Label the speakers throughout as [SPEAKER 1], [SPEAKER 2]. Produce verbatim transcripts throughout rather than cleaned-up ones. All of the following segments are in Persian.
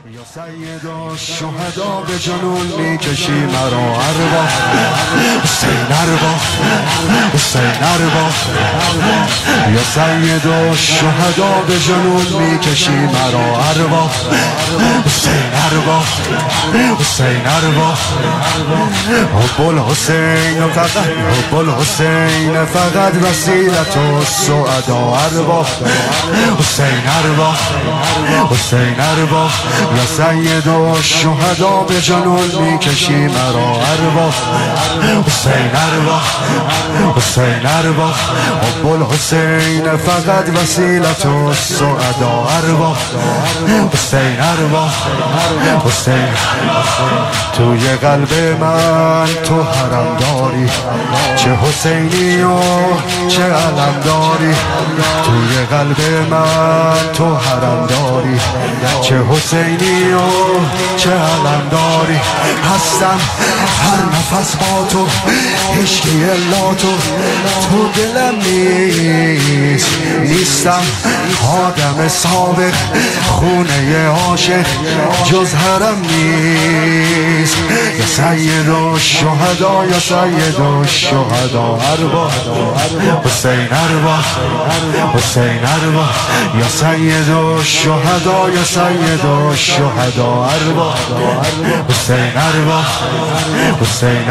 [SPEAKER 1] یا سید الشهدا به جنون میکشی مرا ارواح حسین ارواح حسین ارواح یا سید الشهدا به جنون میکشی مرا ارواح حسین ارواح حسین ارواح حب الحسین فقط حب الحسین فقط وسیلت السعدا ارواح حسین ارواح حسین ارواح یا سید الشهدا به جنون میکشی مرا ارواح حسین ارواح حسین ارواح حب الحسین فقط وسیلت السعدا ارواح حسین ارواح حسین توی قلب من تو حرم داری چه حسینی و چه علم داری توی قلب من تو حرم داری چه حسینی و چه علم داری هستم هر نفس با تو عشقی الا تو تو دلم نیست نیستم آدم سابق خونه عاشق جز حرم نیست یا سید الشهدا یا سید الشهدا ارواح حسین ارواح حسین ارواح یا سید الشهدا یا سید الشهدا ارواح حسین ارواح حسین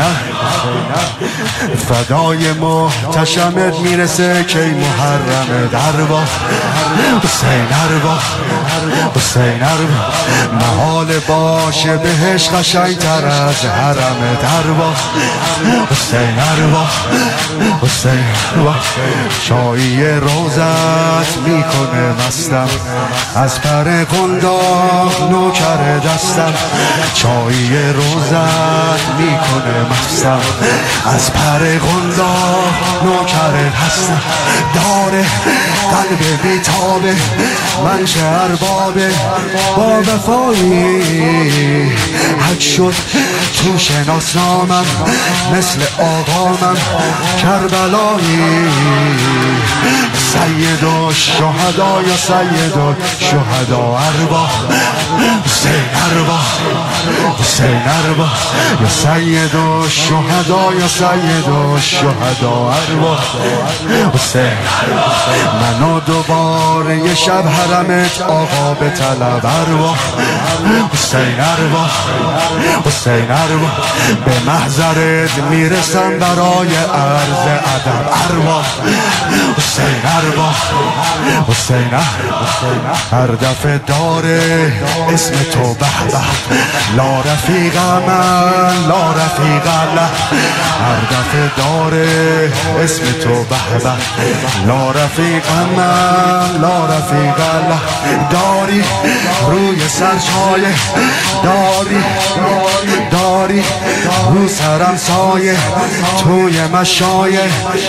[SPEAKER 1] فدای محتشمت میرسه کی محرم ارواح حسین ارواح حسین ارواح محال باشه بهش قشنگتر از حرم ارواح حسین ارواح حسین ارواح چایی روزت میکنه مستم از پر قنداق نوکر دستم چایی روزت میکنه مستم از پر قنداق نوکر هستم داره قلب بیتابه من چه اربابه با وفایی حد شد تو شناسنامم مثل آقامم کربلایی سید الشهدا یا سید الشهدا ارواح حسین ارواح حسین ارواح یا سید الشهدا یا سید الشهدا ارواح حسین منو دوباره یه شب حرمت آقا به طلب ارواح حسین ارواح حسین ارواح به محضرت میرسم برای عرض ادب ارواح حسین ارواح حسین هر دفعه داره اسم تو به به لا رفیق من لا رفیق له هر دفعه داره اسم تو به به لا رفیق من لا رفیق له داری روی سرچایه داری داری رو سرم سایه توی مشایه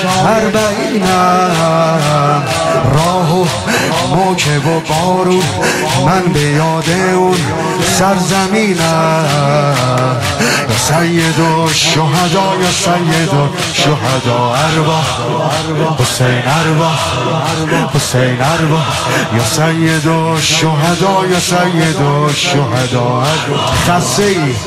[SPEAKER 1] اربعینم راه و موکب و بارون من به یاد اون سرزمینم یا سید الشهدا یا سید الشهدا ارواح حسین ارواح حسین ارواح یا سید الشهدا یا سید الشهدا خسته ای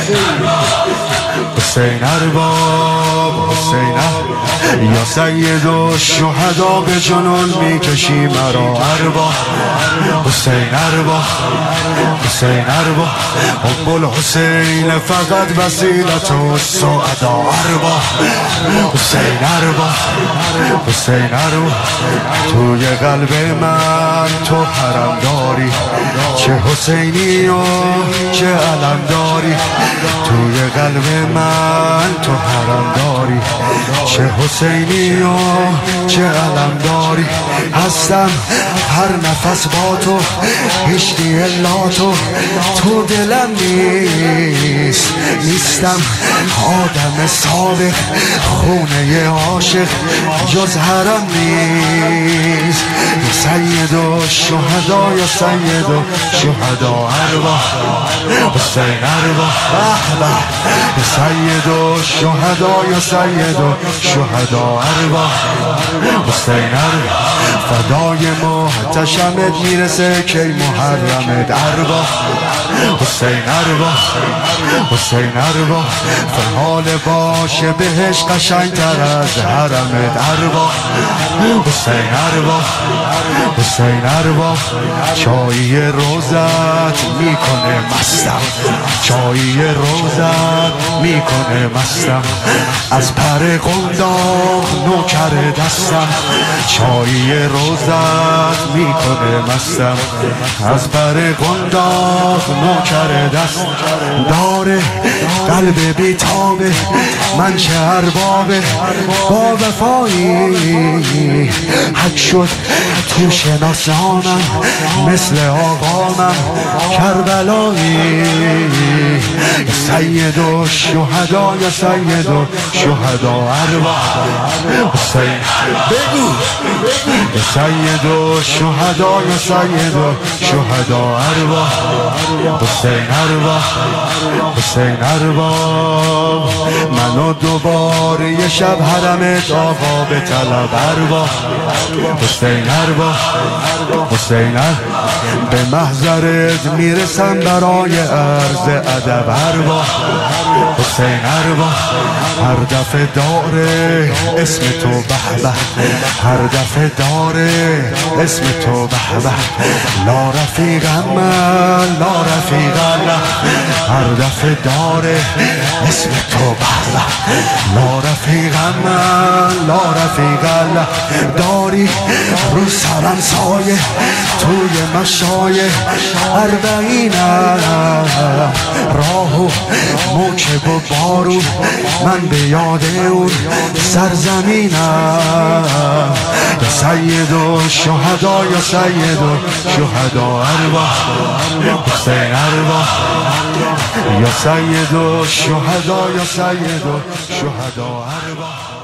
[SPEAKER 1] حسین ارواح حسین یا سید الشهدا به جنون میکشی مرا ارواح حسین ارواح حسین ارواح حب الحسین فقط وسیلت السعدا ارواح حسین ارواح حسین ارواح توی قلب من تو حرم داری چه حسینی و چه علم داری توی قلب من تو حرم داری چه حسینی و چه علم داری هستم هر نفس با تو هیچی الا تو تو دلم نیست نیستم آدم سابق خونه عاشق جز حرم نیست سید الشهدا یا سید الشهدا ارواح حسین ارواح به به سید الشهدا یا سید الشهدا ارواح حسین ارواح فدای محتشمت میرسه کی محرمت ارواح حسین ارواح حسین ارواح فعال باشه بهش قشنگتر از حرمت ارواح حسین ارواح حسین ارواح چایی روزت میکنه مستم چایی روزت میکنه مستم از پر قنداق نوکر دستم چایی روزت میکنه مستم از پر قنداق نوکر دست داره قلب بیتابه من چه اربابه با وفایی حک شد تو شناسانم مثل آقامم کربلایی سید و شهدا یا سید و شهدا ارواح حسین بگو سید و شهدا یا سید و شهدا ارواح حسین ارواح حسین ارواح منو دوباره یه شب حرمت آقا به طلب ارواح حسین ارواح حسین به محضرت میرسم برای عرض ادب ارواح حسین ارواح هر دفعه داره اسم تو به به هر دفعه داره اسم تو به به لا رفیق من لا رفیق الله هر دفعه داره اسم تو به به لا رفیق من لا رفیق الله داری رو سرم سایه توی مشایه اربعینم راهو موکب و بارو من به یاد اون سرزمینم یا سید و شهدا یا سید و شهدا ارواح حسین ارواح یا سید و شهدا یا سید و شهدا ارواح